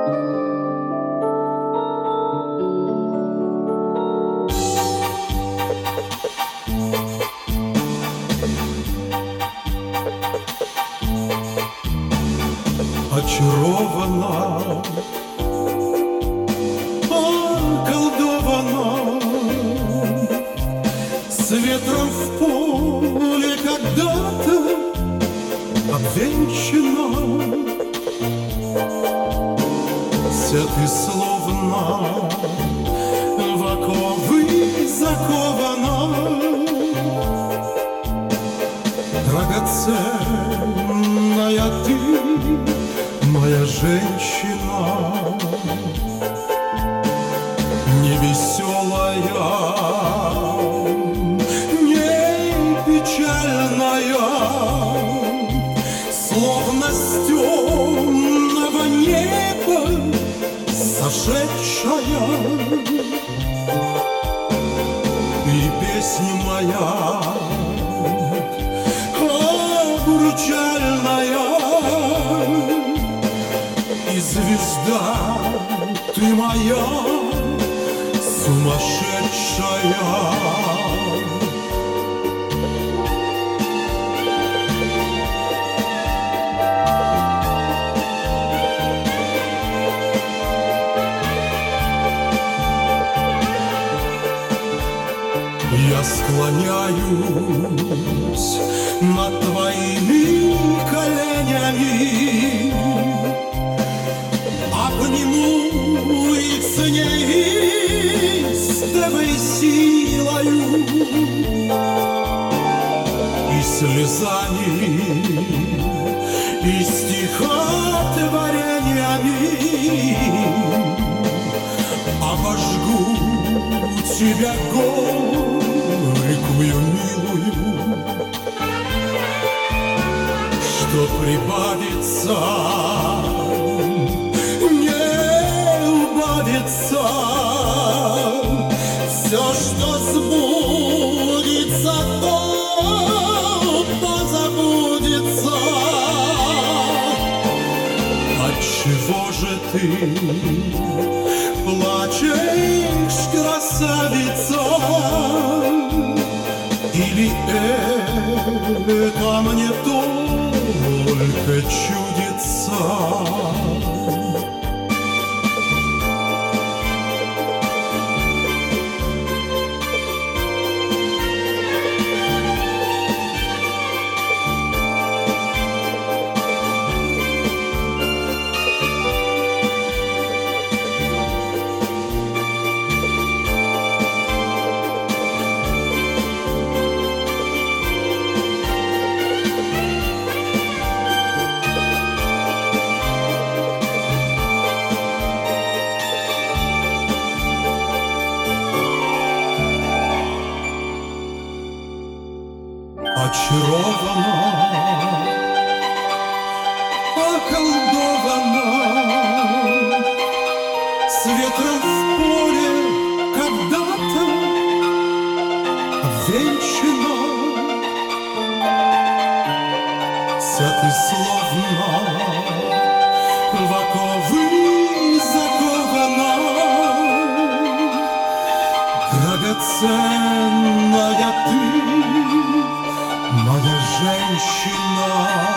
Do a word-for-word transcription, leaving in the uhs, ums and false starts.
Очарована, околдована, с ветром в поле когда-то обвенчана. Вся ты словно в оковы закована, драгоценная ты, моя женщина, невеселая, не печальная, словно с темного неба сошедшая. И песня моя обручальная, и звезда ты моя сумасшедшая. Я склоняюсь над твоими коленями, обниму их с неистовой силою и слезами, и стихотворениями обожгу тебя горькую милую, что прибавится, все, что сбудется, то позабудется. Отчего же ты плачешь, красавица? Или это мне только чудится? Очарована, околдована, с ветром в поле когда-то обвенчана. Вся ты словно в оковы закована, драгоценная ты, моя женщина.